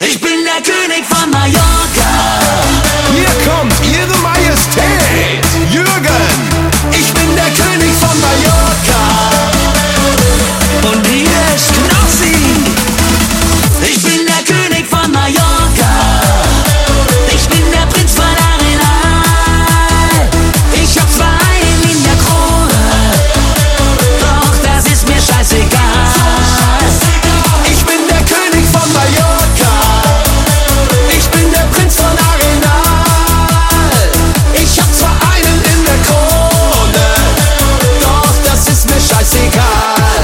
Ich bin der König von Mallorca. Hier kommt Ihre Majestät, Jürgen. Ich bin der König von Mallorca. Und hier ist Knossi. Ich bin der König von Mallorca. Ich bin der Prinz von Arenal. Ich hab zwar einen in der Krone, doch das ist mir scheißegal. Ich bin der König von Mallorca. Ich bin der Prinz von Arenal. Ich hab zwar einen in der Krone, doch das ist mir scheißegal.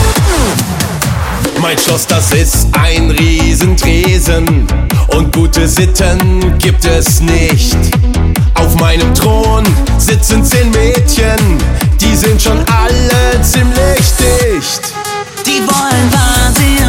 Mein Schloss, das ist ein Riesentresen und gute Sitten gibt es nicht. Auf meinem Thron sitzen 10 Mädchen, die sind schon alle ziemlich dicht. Die wollen Wahnsinn